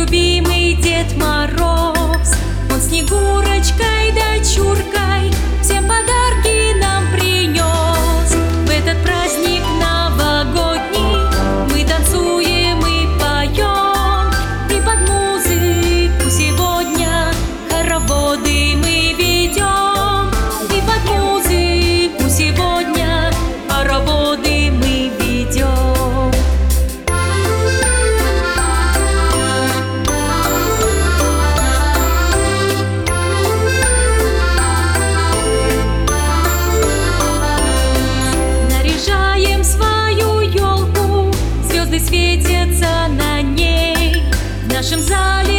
любимый Дед Мороз. Он Снегурочкой, дочуркой всем подарки нам принес. В этот праздник новогодний мы танцуем и поем, и под музыку сегодня хороводы мы ведем, и под музыку сегодня хороводы мы ведем. Наряжаем свою елку, звезды светятся на ней. В нашем зале